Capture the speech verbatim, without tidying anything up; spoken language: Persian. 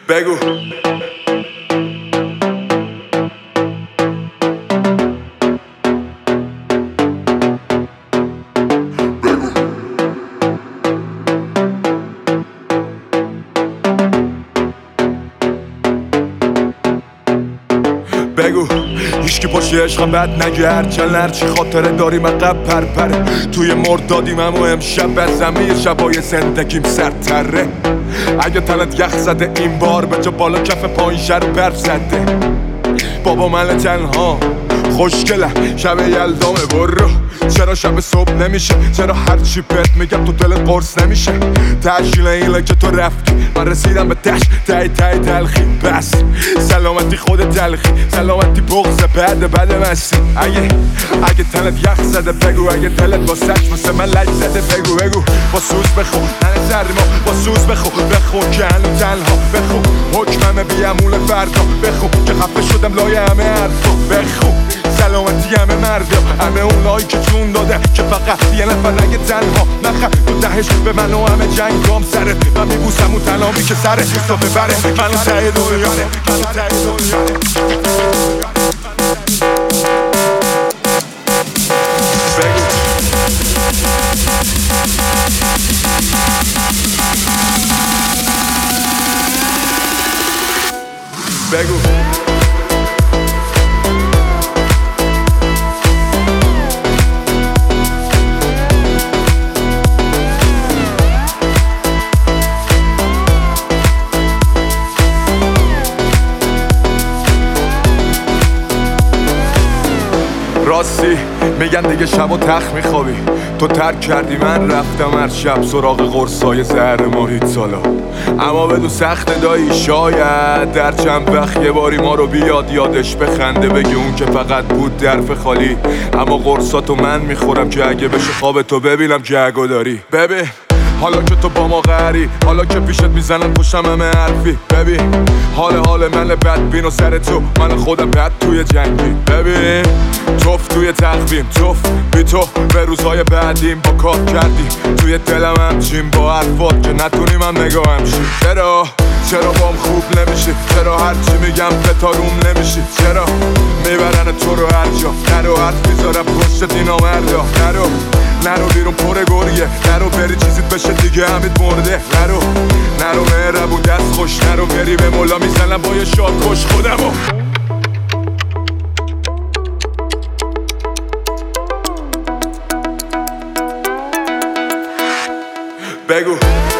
بگو بگو هیچکی پشت عشقم بد نگرد چل هرچی خاطره داریم عقب پرپره توی مردادیم اما امشب بزمیر شبای زندگیم سرتره اگه تنت یخ زده این بار به جا بالا کف پایین شر برف زده بابا من تنها خوشگله شب یلدامه برو چرا شب صبح نمیشه چرا هرچی بهت میگم تو دل قرص نمیشه تشکیل اینه که تو رفتی من رسیدم به تش تای تای تلخی بس سلامتی خود تلخی سلامتی بغض بعد بعد مستی اگه اگه تنت یخ زده بگو اگه دلت با سچ مثل من لج زده بگو بگو با سوز بخو من سرما با سوز بخو بخو که هنو تنها بخو حکمم بیامول فردا بخو که خفه شدم لای همه حرفا بخو سلامتی همه مردا همه اونایی که جون داده که فقط یه نفر اگه تنها نخم تو دهش به من و همه جنگام سره من میبوسم اون تنامی که سره تا ببره منو ته دنیاره منو ته دنیاره بگو بگو راستی میگن دیگه شب و تخت میخوابی تو ترک کردی من رفتم هر شب سراغ قرصای زهر ماهیت سالا اما بدون سخت دایی شاید در چند وقت یه باری ما رو بیاد یادش بخنده بگی اون که فقط بود درف خالی اما قرصاتو من میخورم که اگه بشه خواب تو ببینم جگو داری ببین حالا که تو با ما قهری حالا که پیشت میزنن پشتم همه حرفی ببین حال حال من بدبین و سر تو من خودم بد توی جنگی ببین توف توی تقویم توف بی تو به روزهای بعدیم با کار کردی توی دلم همچین با حرفات که نتونی من نگاهم شی چرا چرا بام خوب نمیشی چرا هرچی میگم بتاروم نمیشی چرا میبرن تو رو هر جا نرو حرف میذارم پشت دینا مردا نرو نرو بیرون پر گریه نرو بری چیزیت بشه دیگه همید مرده نرو نرو مهربون دست خوش نرو بری به مولا میزنم با یه شاد کش خودمو بگو